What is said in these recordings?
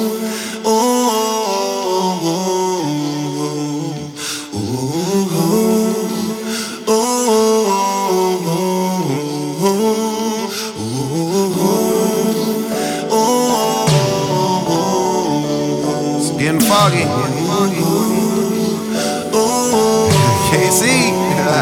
It's getting foggy. Can't see.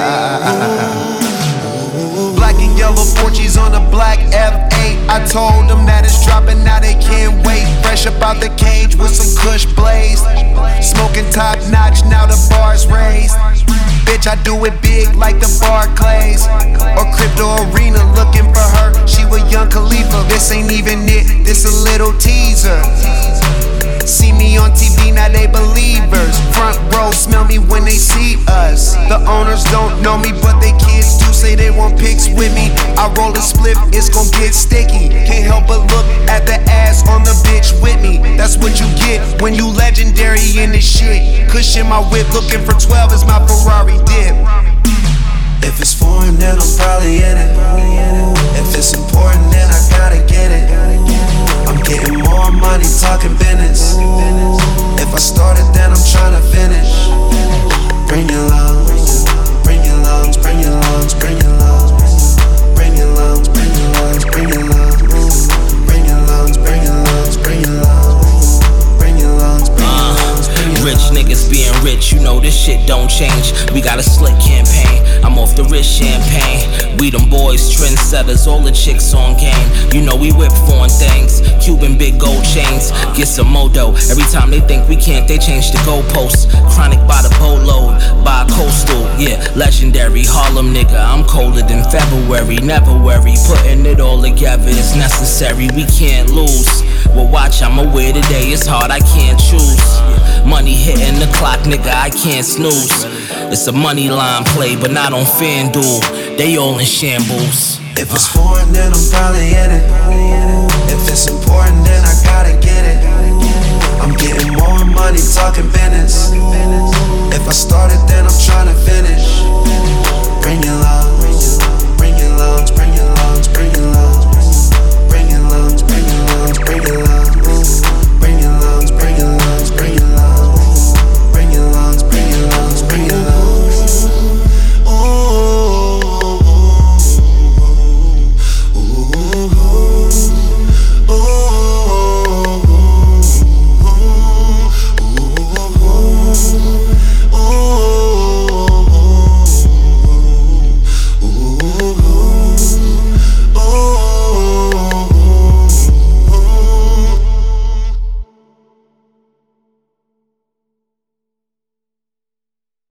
Black and yellow Porches on a black F8. I told them that it's dropping, now they can't wait. Fresh up out the cage with some Kush blaze. Smoking top notch, now the bar's raised. Bitch, I do it big like the Barclays or Crypto Arena, looking for her. She with Young Khalifa. This ain't even it, this a little teaser. See me on TV, now they believers. Front row smell me when they see us. The owners don't know me, but they kids do say they want pics with me. I roll a spliff, it's gon' get sticky. Can't help but look at the ass on the bitch with me. That's what you get when you legendary in this shit. Cushion my whip, looking for 12 is my Ferrari dip. If it's foreign, then I'm probably in it. If it's important, then I gotta get it. I'm getting more money, talking business. If I started, then I'm tryna finish. Bring your lungs, bring your lungs, bring your lungs, bring your lungs, bring your lungs, bring your lungs, bring your lungs, bring your lungs, bring your lungs, bring your lungs, bring your lungs, bring your lungs. Rich niggas being rich, you know this shit don't change. We got a slick campaign, I'm off the wrist champagne. We them boys, trendsetters, all the chicks on game. You know we whip foreign things, Cuban big gold chains. Get some modo, every time they think we can't, they change the goalposts. Chronic by the boatload, by a coastal, yeah, legendary Harlem nigga. I'm colder than February, never worry. Putting it all together is necessary, we can't lose. Well watch, I'm aware today, it's hard, I can't choose. Money hitting the clock, nigga, I can't snooze. It's a money line play, but not on FanDuel. They all in shambles. If it's foreign, then I'm probably in it.